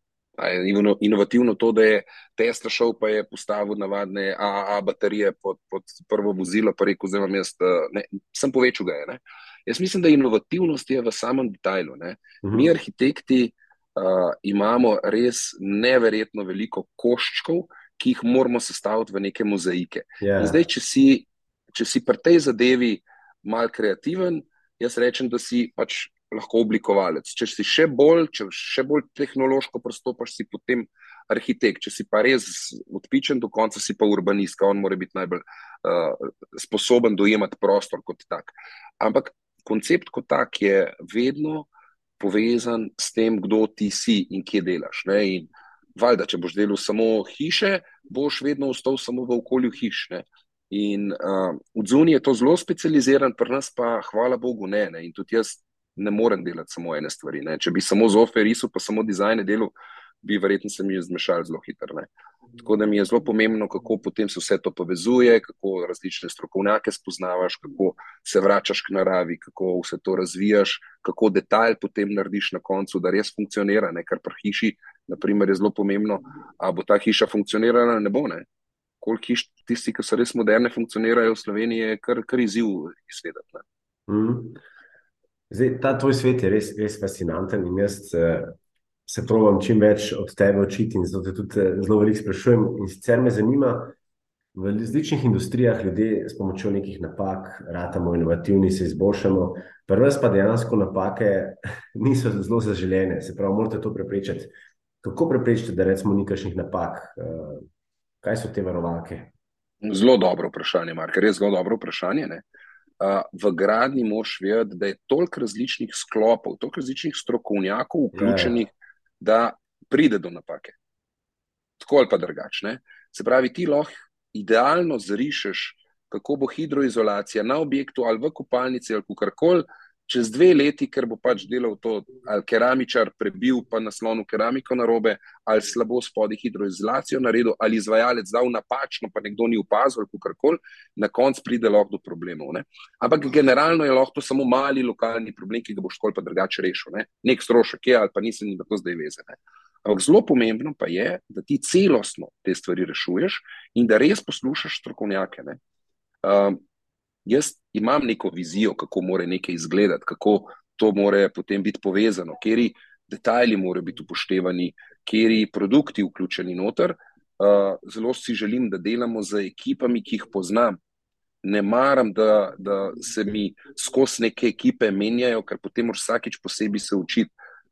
A je ino- inovativno to, da je Tesla šel pa je postavil navadne A A A baterije pod, pod prvo vozilo, pa rekel, zdaj vam jaz, eh, ne, sem povečal ga je, ne. Jaz mislim, da inovativnost je v samem detajlu, ne. Mi Mhm. arhitekti uh, imamo res neverjetno veliko koščkov, ki jih moramo sestaviti v neke mozaike. Ja, In zdaj, če si, če si pri tej zadevi mal kreativen, jaz rečem, da si pač lahko oblikovalec. Če si še bolj, če še bolj tehnološko pristopaš, si potem arhitekt. Če si pa res odpičen do konca, si pa urbanistka, on mora biti najbolj uh, sposoben dojemati prostor kot tak. Ampak koncept kot tak je vedno povezan s tem, kdo ti si in kje delaš. Ne? In valjda, če boš delal samo hiše, boš vedno ostal samo v okolju hiš. Ne? In uh, v Zuni je to zelo specializiran, pri nas pa hvala Bogu ne, ne. In tudi jaz ne morem delati samo ene stvari. Ne. Če bi samo zofe risal, pa samo dizajne delal, bi verjetno se mi zmešal zelo hitro. Ne. Tako da mi je zelo pomembno, kako potem se vse to povezuje, kako različne strokovnjake spoznavaš, kako se vračaš k naravi, kako vse to razvijaš, kako detajl potem narediš na koncu, da res funkcionira, ne. Kar pri hiši, naprimer, je zelo pomembno, a bo ta hiša funkcionirala, ne bo, ne. Koliko hiš, tisti, ki so res moderne, funkcionirajo v Sloveniji, je kar, kar izziv izvedeti. Mhm. Zdaj, ta tvoj svet je res, res fascinanten in jaz uh, se probam čim več od tebe učiti in zato te tudi uh, zelo veliko sprašujem. In sicer me zanima, v različnih industrijah ljudje s pomočjo nekih napak, ratamo inovativni, se izboljšamo, pri nas pa dejansko napake niso zelo zaželene, se pravi, morate to preprečiti. Kako preprečiti, da recimo ni kakšnih napak? Uh, kaj so te varovalke? Zelo dobro vprašanje, Mark, res zelo dobro vprašanje. Ne? Uh, v gradnji moraš vedeti, da je toliko različnih sklopov, toliko različnih strokovnjakov vključenih, Ja, da pride do napake. Tako ali pa drugačne. Se pravi, ti lahko idealno zarišeš, kako bo hidroizolacija na objektu ali v kopalnici ali kakorkoli, čez dve leti, ker bo pač delal to, ali keramičar prebil pa naslonu keramiko narobe, ali slabo spodaj hidroizolacijo naredil, ali izvajalec dal napačno, pa nekdo ni opazil, ali kakorkoli, na koncu pride lahko do problemov. Ne? Ampak generalno je lahko to samo mali lokalni problem, ki ga boš tako ali pa drugače rešil. Ne? Nek strošek je, ali pa nisem nima to zdaj veze. Ne? Ampak zelo pomembno pa je, da ti celostno te stvari rešuješ in da res poslušaš strokovnjake. Ne? Um, Jaz imam neko vizijo, kako mora nekaj izgledati, kako to mora potem biti povezano, kateri detajli morajo biti upoštevani, kateri produkti vključeni noter. Uh, zelo si želim, da delamo z ekipami, ki jih poznam. Ne maram, da, da se mi skozi neke ekipe menjajo, ker potem moraš vsakič posebej se učiti.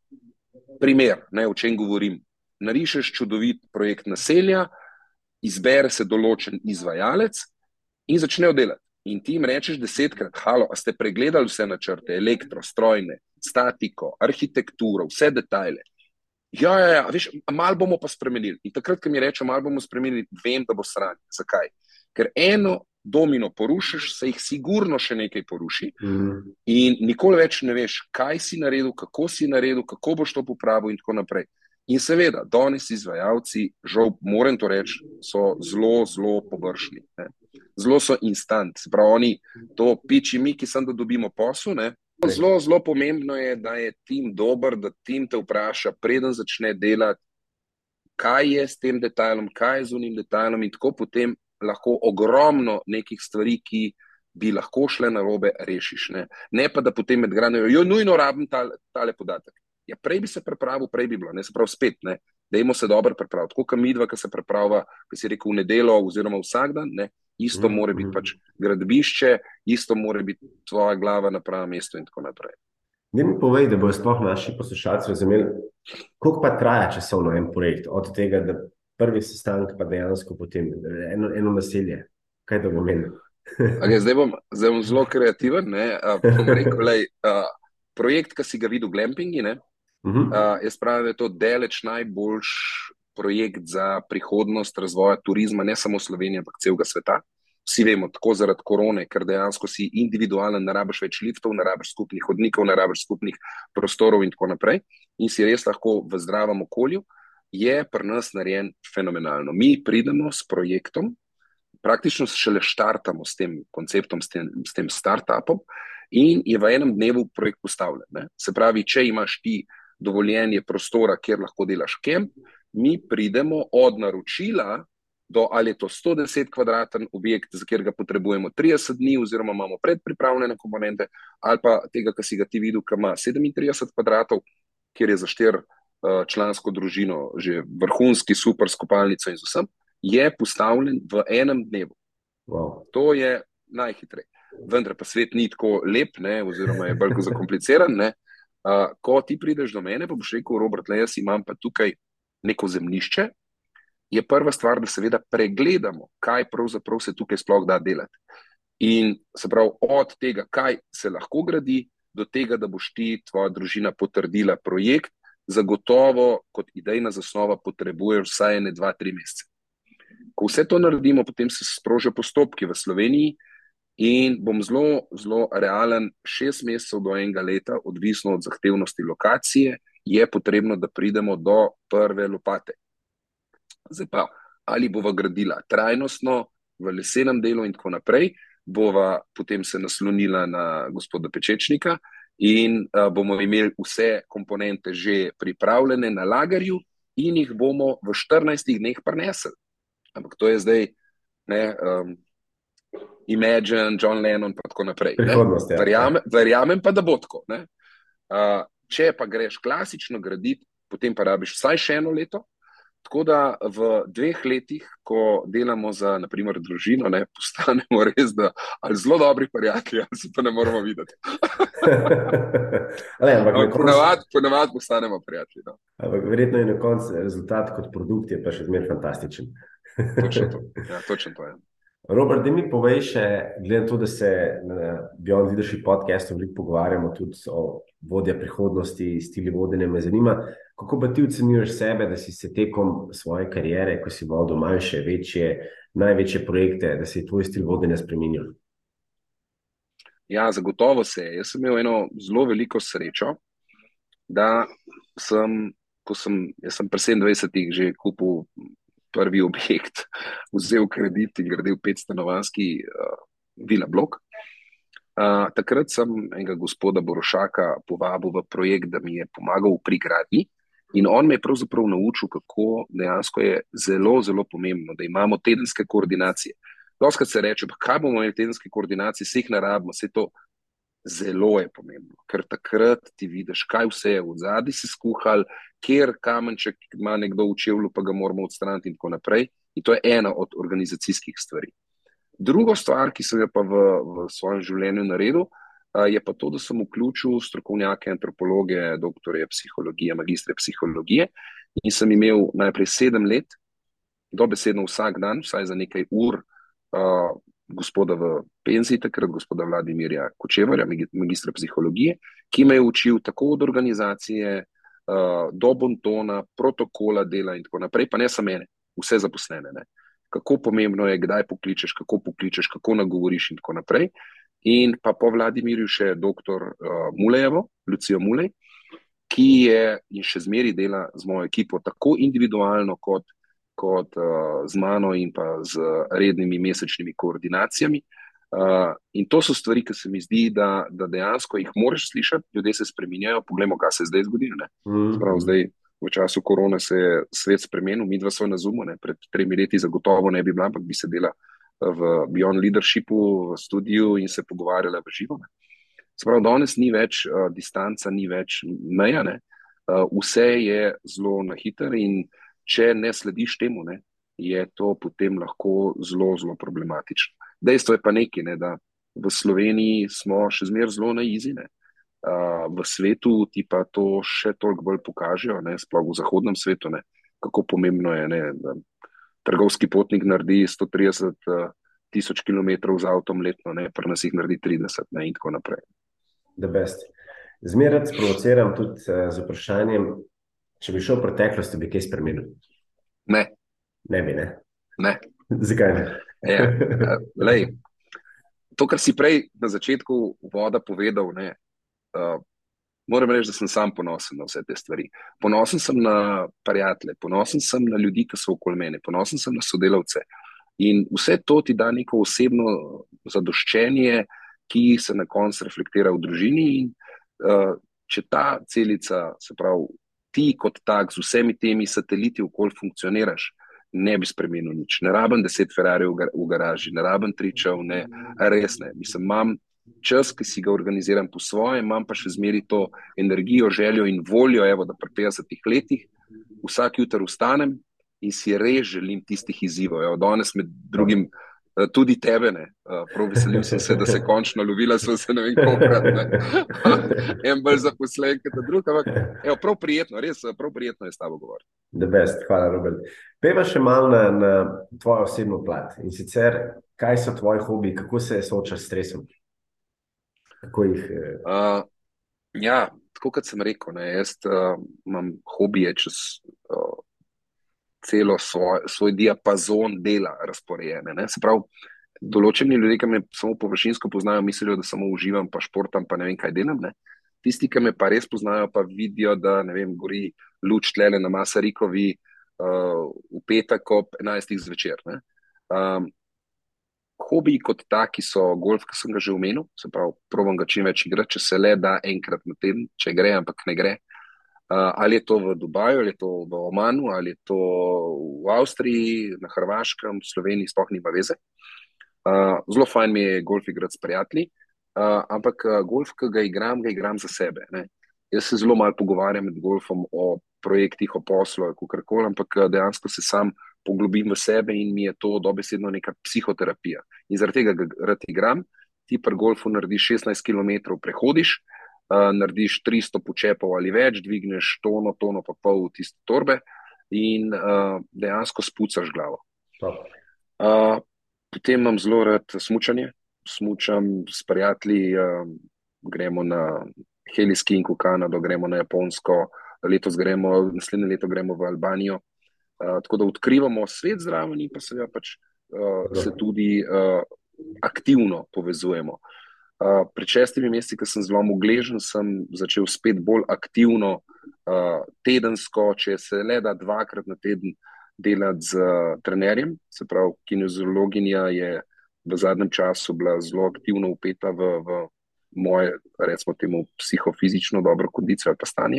Primer, ne, o čem govorim. Narišeš čudovit projekt naselja, izbere se določen izvajalec in začnejo delati. In ti jim rečeš desetkrat, halo, a ste pregledali vse načrte, elektro, strojne, statiko, arhitekturo, vse detajle. Ja, ja, ja, veš, malo bomo pa spremenili. In takrat, ko mi rečejo, malo bomo spremenili, vem, da bo sranje. Zakaj? Ker eno domino porušiš, se jih sigurno še nekaj poruši mhm. in nikoli več ne veš, kaj si naredil, kako si naredil, kako boš to popravil in tako naprej. In seveda, danes izvajalci, žal moram to reči, so zelo, zelo površni. Ne. Zelo so instant, se pravi, oni to piči mi, ki sem, da dobimo posel. Ne. Zelo, zelo pomembno je, da je tim dober, da tim te vpraša, preden začne delati, kaj je s tem detajlom, kaj je z unim detajlom in tako potem lahko ogromno nekih stvari, ki bi lahko šle narobe, rešiš. Ne, ne pa, da potem med gradnjo, jo nujno rabim tale, tale podatek. Ja, prej bi se pripravil, prej bi bilo, ne, se pravi spet, ne, dajmo se dobro pripraviti. Tako kot midva, ki se pripravlja, ki si rekel v nedelo oziroma vsak dan, ne, isto Mhm, mora biti mhm. pač gradbišče, isto mora biti tvoja glava na pravem mestu in tako naprej. Ne mi povej, da bodo sploh naši poslušalci razumeli, koliko pa traja časovno en projekt, od tega, da prvi sestanek pa dejansko potem eno, eno naselje. Kaj to pomeni? Okay, zdaj, bom, zdaj bom zelo kreativen, ne, uh, bom rekel, lej, uh, projekt, ki si ga videl v glampingi, ne, Mhm. uh, jaz pravim, da je to daleč najboljši projekt za prihodnost razvoja turizma, ne samo Slovenije, ampak celega sveta. vsi vemo, tako zaradi korone, ker dejansko si individualen, ne rabiš več liftov, ne rabiš skupnih hodnikov, ne rabiš skupnih prostorov in tako naprej, in si res lahko v zdravem okolju, je pri nas narejen fenomenalno. Mi pridemo s projektom, praktično šele štartamo s tem konceptom, s tem, s tem startupom in je v enem dnevu projekt postavljen. Ne? Se pravi, če imaš ti dovoljenje prostora, kjer lahko delaš kemp, mi pridemo od naročila do ali je to sto deset kvadraten objekt, za katerega potrebujemo trideset dni oziroma imamo predpripravljene komponente, ali pa tega, kar si ga ti videl, ki ima sedemintrideset kvadratov, kjer je za štir člansko družino že vrhunski, super s kopalnico in z vsem, je postavljen v enem dnevu. Wow. To je najhitreje. Vendar pa svet ni tako lep, ne, oziroma je bolj zakompliciran. Ne. Uh, ko ti prideš do mene, pa boš rekel, Robert, le jaz imam pa tukaj neko zemljišče, je prva stvar, da seveda pregledamo, kaj pravzaprav se tukaj sploh da delati. In se pravi, od tega, kaj se lahko gradi, do tega, da boš ti, tvoja družina potrdila projekt, zagotovo kot idejna zasnova potrebuješ vsaj ene, dva, tri mesece. Ko vse to naredimo, potem se sprožijo postopki v Sloveniji in bom zelo, zelo realen, šest mesecev do enega leta, odvisno od zahtevnosti lokacije, je potrebno, da pridemo do prve lopate. Zdaj pa, ali bova gradila trajnostno, v lesenem delu in tako naprej, bova potem se naslonila na gospoda Pečečnika in uh, bomo imeli vse komponente že pripravljene na lagerju in jih bomo v štirinajstih dneh prinesli. Ampak to je zdaj, ne, um, Imagine, John Lennon pa tako naprej. Prihodnost, ja. Verjamem, verjamem pa, da bo tako. Ne? Uh, če pa greš klasično graditi, potem pa rabiš vsaj še eno leto. Tako da v dveh letih, ko delamo za, na primer, družino, ne, postanemo res, da ali zelo dobri prijatelji, ali se pa ne moramo videti. Ale, ampak ampak ponavad, ponavad postanemo prijatelji. No. Ampak verjetno je na koncu rezultat kot produkt je pa še zmer fantastičen. Točno to. Ja, točno to je. Robert, da mi povej še, glede na to, da se na Beyond Leadership podcastu veliko pogovarjamo tudi o vodja prihodnosti, stili vodenja, me zanima, kako pa ti ocenjuješ sebe, da si se tekom svoje kariere, ko si vodil manjše, večje, največje projekte, da se je tvoj stil vodenja spremenil? Ja, zagotovo se je. Jaz sem imel eno zelo veliko srečo, da sem, ko sem, jaz sem pri sedemindvajsetih že kupil prvi objekt, vzel kredit in gradil petstanovanjski uh, vila blok. Uh, takrat sem enega gospoda Borošaka povabil v projekt, da mi je pomagal pri gradnji in on me je pravzaprav naučil, kako dejansko je zelo, zelo pomembno, da imamo tedenske koordinacije. Doskrat se reče, pa kaj bomo imeli tedenske koordinacije, se jih ne rabimo, vse to zelo je pomembno, ker takrat ti vidiš, kaj vse je v zadnji si skuhal, kjer kamenček ima nekdo v čevlju, pa ga moramo odstraniti in tako naprej. In to je ena od organizacijskih stvari. Druga stvar, ki sem jo pa v, v svojem življenju naredil, je pa to, da sem vključil strokovnjake, antropologe, doktorje psihologije, magistre psihologije in sem imel najprej sedem let, dobesedno vsak dan, vsaj za nekaj ur, uh, gospoda v penziji, takrat gospoda Vladimirja Kočevarja, magistra psihologije, ki me je učil tako od organizacije, uh, do bontona, protokola dela in tako naprej, pa ne samo mene, vse zaposlene. Ne. Kako pomembno je, kdaj pokličeš, kako pokličeš, kako nagovoriš in tako naprej. In pa po Vladimirju še doktor uh, Mulejevo, Lucijo Mulej, ki je in še zmeri dela z mojo ekipo tako individualno kot kot uh, z mano in pa z rednimi mesečnimi koordinacijami. Uh, in to so stvari, ki se mi zdi, da, da dejansko jih moraš slišati, ljudje se spreminjajo, poglejmo, kaj se je zdaj zgodilo. Mm. Sprav, zdaj, v času korone se je svet spremenil, mi dva so na Zoomu, ne? Pred tremi leti zagotovo ne bi bila, ampak bi sedela v Beyond Leadershipu, v studiu in se pogovarjala v živo. Ne? Sprav, danes ni več uh, distanca, ni več meja, ne? Uh, vse je zelo na hiter in če ne slediš temu, ne, je to potem lahko zelo, zelo problematično. Dejstvo je pa nekaj, ne, da v Sloveniji smo še zmer zelo na izi, ne. Uh, v svetu ti pa to še toliko bolj pokažejo, ne, sploh v zahodnem svetu, ne, kako pomembno je, ne, da trgovski potnik naredi sto trideset tisoč kilometrov z avtom letno, ne, pri nas jih naredi trideset, ne, in tako naprej. The best. Zmeraj sprovociram tudi uh, z vprašanjem, če bi šel v preteklost, bi kaj spremenil? Ne. Ne bi, ne? Ne. Zakaj ne? Ja, lej, to, kar si prej na začetku voda povedal, ne, uh, moram reči, da sem sam ponosen na vse te stvari. Ponosen sem na prijatelje, ponosen sem na ljudi, ki so okoli mene, ponosen sem na sodelavce. In vse to ti da neko osebno zadoščenje, ki se na koncu reflektira v družini. In uh, če ta celica, se pravi, ti kot tak z vsemi temi sateliti okoli funkcioniraš, ne bi spremenil nič. Ne rabim deset Ferrarijev v, gar v garaži, ne rabim tričev, ne, res ne. Mislim, imam čas, ki si ga organiziram po svoje, imam pa še zmeri to energijo, željo in voljo, evo, da pri petdesetih letih vsak jutr vstanem in si res želim tistih izzivov. Evo, danes med drugim tudi tebe, ne. Prav veselim sem se, da se končno lovila, so se ne vem kolikrat, ne. En bolj zaposlen, kot drug, ampak evo, prav prijetno, res prav prijetno je s tabo govoriti. The best, hvala, Robert. Pejva še malo na, na tvojo osebno plat. In sicer, kaj so tvoji hobiji, kako se soočaš s stresom? Kako jih... Uh, ja, tako kot sem rekel, ne, jaz uh, imam hobije čez uh, celo svoj, svoj diapazon dela razporejene. Ne. Se pravi, določeni ljudje, ki me samo površinsko poznajo, mislijo, da samo uživam, pa športam, pa ne vem, kaj delam. Ne. Tisti, ki me pa res poznajo, pa vidijo, da ne vem, gori luč tlele na Masarikovi uh, v petek ob enajstih zvečer. Ne. Um, hobiji kot taki so golf, ki sem ga že omenil, se pravi, probam ga čim več igrati, če se le da enkrat na teden, če gre, ampak ne gre. Uh, ali je to v Dubaju, ali je to v Omanu, ali je to v Avstriji, na Hrvaškem, v Sloveniji, sploh nima veze. Uh, zelo fajn mi je golf igrati s prijatelji, uh, ampak uh, golf, ki ga igram, ga igram za sebe. Ne. Jaz se zelo malo pogovarjam med golfom o projektih, o poslu, kakorkoli, ampak uh, dejansko se sam poglobim v sebe in mi je to dobesedno neka psihoterapija. In zaradi tega ga rad igram. Ti pri golfu narediš šestnajst kilometrov, prehodiš, Uh, narediš tristo počepov ali več, dvigneš tono, tono pa pol tiste torbe in uh, dejansko spucaš glavo. Uh, potem imam zelo rad smučanje. Smučam s prijatelji, uh, gremo na heliskiing v Kanado, gremo na Japonsko, letos gremo, naslednje leto gremo v Albanijo. Uh, tako da odkrivamo svet zraven in pa seveda pač uh, se tudi uh, aktivno povezujemo. Uh, pred šestimi meseci, ko sem zelo ugležen, sem začel spet bolj aktivno uh, tedensko, če se le da dvakrat na teden delati z uh, trenerjem. Se pravi, kineziologinja je v zadnjem času bila zelo aktivno vpeta v, v moje, recimo temu, psihofizično dobro kondicijo ali pa stanje.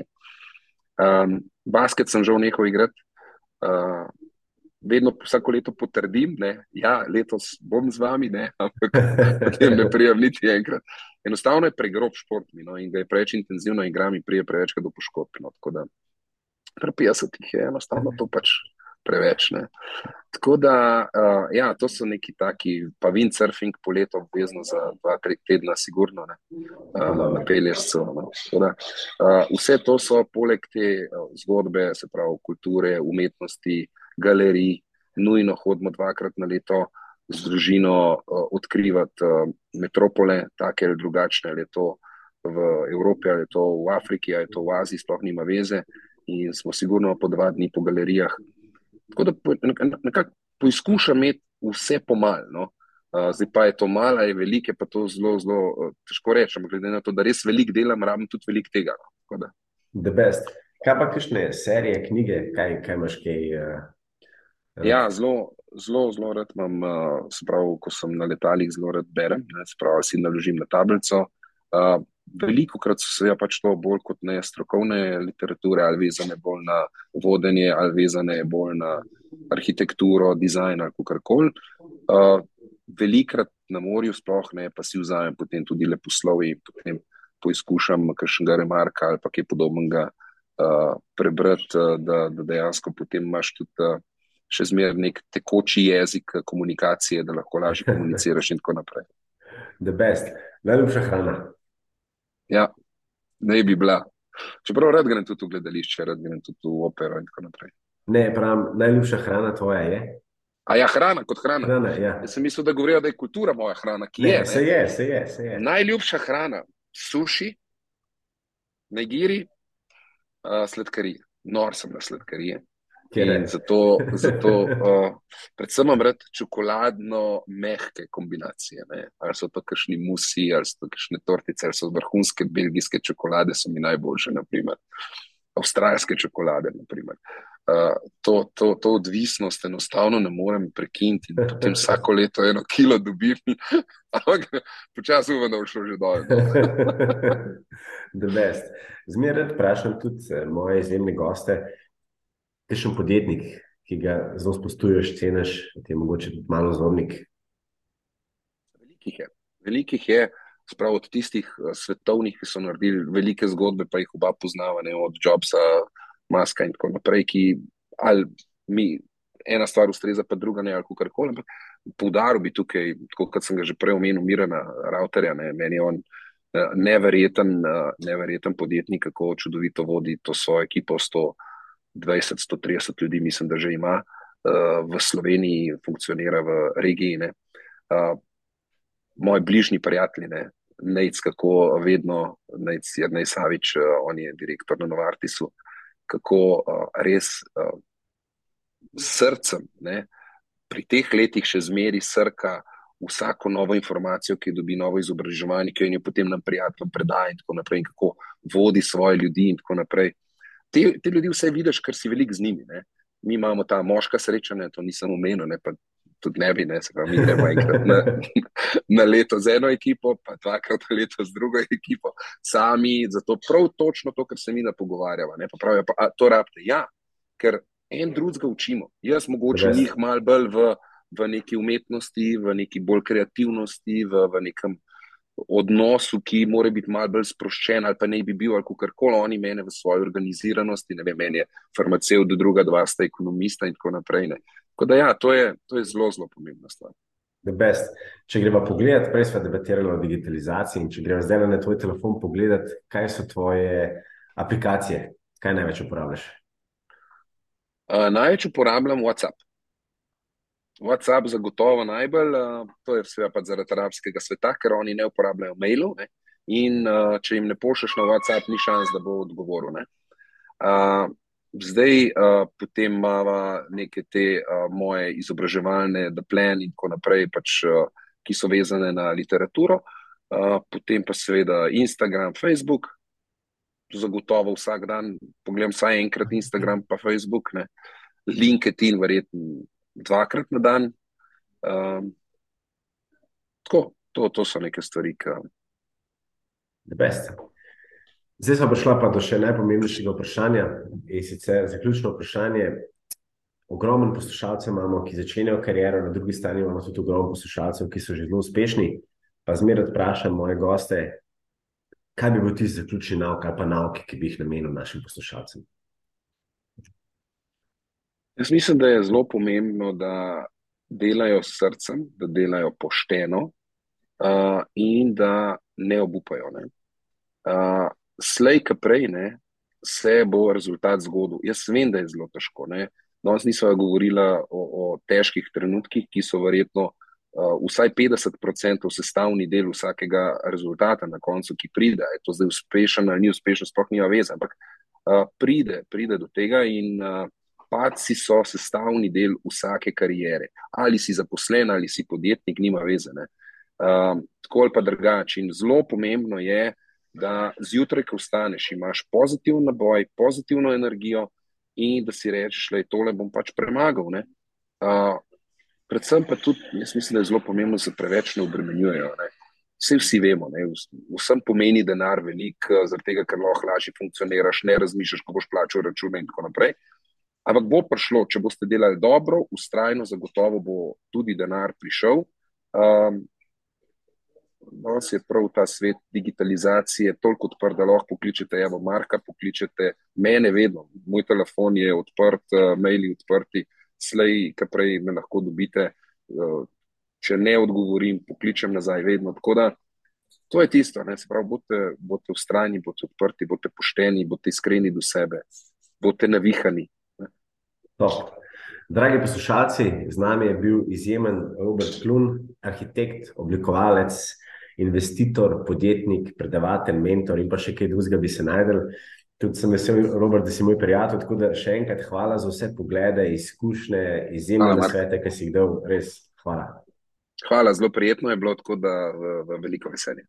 Um, basket sem žal nehal igrati. Uh, vedno vsako leto potrdim, ne, ja, letos bom z vami, ne, ampak potem ne prijem niti enkrat. Enostavno je pregrob šport mi, no, in ga je preveč intenzivno igram in prije prevečkrat do poškodb, no, tako da pri petdesetih je enostavno to pač preveč, ne. Tako da, uh, ja, to so neki taki, pa windsurfing po leto obvezno za dva, tri tedna sigurno, ne, uh, napelješ se, no, tako da, uh, vse to so poleg te uh, zgodbe, se pravi, kulture, umetnosti, galerij, nujno hodimo dvakrat na leto z družino uh, odkrivati uh, metropole, take ali drugačne, ali je to v Evropi, ali je to v Afriki, ali je to v Aziji, sploh nima veze in smo sigurno po dva dni po galerijah. Tako da nekako poizkušam imeti vse pomal, no. Uh, zdaj pa je to malo, je veliko, je pa to zelo, zelo uh, težko rečem, glede na to, da res veliko delam, rabim tudi veliko tega, no. Tako da. The best. Kaj pa kakšne serije, knjige, kaj, kaj imaš kaj... Uh... Ja, zelo, zelo, zelo rad imam, uh, se pravi, ko sem na letalih, zelo rad berem, ne, se pravi, si naložim na tablico. Uh, veliko krat so se ja pač to bolj kot ne strokovne literature, ali vezane bolj na vodenje, ali vezane bolj na arhitekturo, dizajn ali kakorkoli. Uh, velikrat na morju sploh ne, pa si vzamem potem tudi leposlovje in potem poizkušam kakšnega remarka ali pa kaj podobnega uh, prebrati, uh, da, da dejansko potem imaš tudi uh, še zmeraj nek tekoči jezik komunikacije, da lahko lažje komuniciraš in tako naprej. The best. Najljubša hrana? Ja, ne bi bila. Čeprav rad grem tudi v gledališče, rad grem tudi v opero in tako naprej. Ne, pravim, najljubša hrana tvoja je? A ja, hrana kot hrana. Hrana, ja. Jaz sem mislil, da govorijo, da je kultura moja hrana, ki ne, je. Ne, se je, se je, se je. Najljubša hrana, suši, negiri, uh, sladkarije. Nor sem na sladkarije. Kjer In je? zato, zato uh, predvsem imam rad čokoladno-mehke kombinacije. Ne? Ali so to kakšni musi, ali so to kakšne tortice, ali so vrhunske belgijske čokolade, so mi najboljše, naprimer. Avstralske čokolade, naprimer. Uh, to, to, to odvisnost enostavno ne morem prekiniti in potem vsako leto eno kilo dobim, ampak počasi upam, da bo šlo že dol. No. The best. Zmeraj rad vprašam tudi eh, moje izjemne goste, kakšen podjetnik, ki ga zelo spoštuješ, ceniš, ti je mogoče tudi malo vzornik. Velikih je. Velikih je, sprav od tistih uh, svetovnih, ki so naredili velike zgodbe, pa jih oba poznava, ne, od Jobsa, Muska in tako naprej, ki ali mi ena stvar ustreza, pa druga ne, ali kakorkoli. Ampak poudaril bi tukaj, tako kot sem ga že prej omenil, Mirana Ravterja, ne, meni je on uh, neverjeten, uh, neverjeten podjetnik, kako čudovito vodi to svojo ekipo, sto dvajset, sto trideset ljudi, mislim, da že ima uh, v Sloveniji, funkcionira v regiji. Ne. Uh, moji bližnji prijatelji, ne, Nejc, kako vedno, Nejc Jernej Savič, uh, on je direktor na Novartisu, kako uh, res uh, s srcem, ne, pri teh letih še zmeri srka vsako novo informacijo, ki dobi novo izobraževanje, ki jo potem nam prijateljem predaja in tako naprej, in kako vodi svoje ljudi in tako naprej. Te, te ljudi vse vidiš, ker si velik z njimi. Ne. Mi imamo ta moška srečanja, to nisem omenil, ne, pa tudi ne bi, ne, se pravi, mi gremo enkrat na, na leto z eno ekipo, pa dvakrat na leto z drugo ekipo, sami, zato prav točno to, kar se mi napogovarjava, ne, pa pravijo, pa a, to rabite, ja, ker en drugega učimo, jaz mogoče njih malo bolj v, v neki umetnosti, v neki bolj kreativnosti, v, v nekem odnosu, ki mora biti malo bolj sproščen, ali pa ne bi bil, ali kakorkoli, oni mene v svoji organiziranosti, ne vem, meni je farmacevt, druga dva sta ekonomista in tako naprej, ne. Tako da ja, to je, to je zelo, zelo pomembna stvar. The best. Če greva pogledat, prej sva debatirala o digitalizaciji in če greva zdaj na tvoj telefon pogledat, kaj so tvoje aplikacije, kaj največ uporabljaš? Uh, največ uporabljam WhatsApp. WhatsApp zagotovo najbolj, uh, to je seveda pa zaradi arabskega sveta, ker oni ne uporabljajo mailov, ne? In uh, če jim ne pošlješ na WhatsApp, ni šans, da bo odgovoril. Ne? Uh, zdaj uh, potem imava neke te uh, moje izobraževalne The Plan in tako naprej, pač, uh, ki so vezane na literaturo, uh, potem pa seveda Instagram, Facebook, zagotovo vsak dan pogledam vsaj enkrat Instagram pa Facebook, ne? LinkedIn verjetno dvakrat na dan. Um, tako, to, to so neke stvari, ki... The best. Zdaj smo prišla pa do še najpomembnejšega vprašanja, in sicer zaključno vprašanje. Ogromen poslušalcev imamo, ki začenjajo kariero, na drugi strani imamo tudi ogromen poslušalcev, ki so že zelo uspešni. Pa zmeraj vprašam moje goste, kaj bi bil tisti zaključni nauk ali pa nauki, ki bi jih namenil našim poslušalcem? Jaz mislim, da je zelo pomembno, da delajo s srcem, da delajo pošteno uh, in da ne obupajo. Ne? Uh, slej, ka prej, ne, se bo rezultat zgodil. Jaz vem, da je zelo težko. Ne? Danes nisva govorila o, o težkih trenutkih, ki so verjetno uh, vsaj petdeset procentov sestavni del vsakega rezultata na koncu, ki pride. Je to zdaj uspešen ali ni uspešen, sploh nima veze, ampak uh, pride, pride do tega in uh, padci so sestavni del vsake kariere. Ali si zaposlen, ali si podjetnik, nima veze. Ne? Uh, tako ali pa drugače. In zelo pomembno je, da zjutraj, ko vstaneš, imaš pozitiven naboj, pozitivno energijo in da si rečeš, da je tole bom pač premagal. Ne? Uh, predvsem pa tudi, jaz mislim, da je zelo pomembno, da se preveč ne obremenjujejo. Ne? Vse vsi vemo, ne? Vsem pomeni denar velik, zaradi tega, ker lahko lažje funkcioniraš, ne razmišljaš, ko boš plačal račune in tako naprej. Ampak bo prišlo, če boste delali dobro, vztrajno, zagotovo bo tudi denar prišel. Um, Danes je prav ta svet digitalizacije toliko odprt, da lahko pokličete Evo Marka, pokličete mene vedno. Moj telefon je odprt, maili odprti, slej, kaj prej me lahko dobite. Če ne odgovorim, pokličem nazaj vedno. Tako da, to je tisto, ne? Se pravi, bote, bote vztrajni, bote odprti, bote pošteni, bote iskreni do sebe, bote navihani. Ne? Top. Dragi poslušalci, z nami je bil izjemen Robert Klun, arhitekt, oblikovalec, investitor, podjetnik, predavatelj, mentor in pa še kaj drugega bi se najdel. Tudi sem vesel, Robert, da si moj prijatelj, tako da še enkrat hvala za vse poglede, izkušnje, izjemne nasvete, ki si jih dal, res hvala. Hvala, zelo prijetno je bilo, tako da v, v veliko veselje.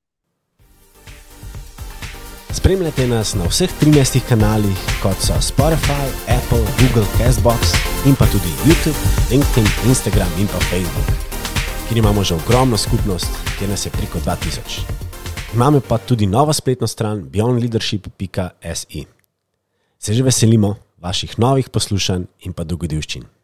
Spremljate nas na vseh trinajstih kanalih, kot so Spotify, Apple, Google, Castbox in pa tudi YouTube, LinkedIn, Instagram in pa Facebook, kjer imamo že ogromno skupnost, kjer nas je preko dva tisoč. Imamo pa tudi novo spletno stran beyond leadership pika si. Se že veselimo vaših novih poslušanj in pa dogodivščin.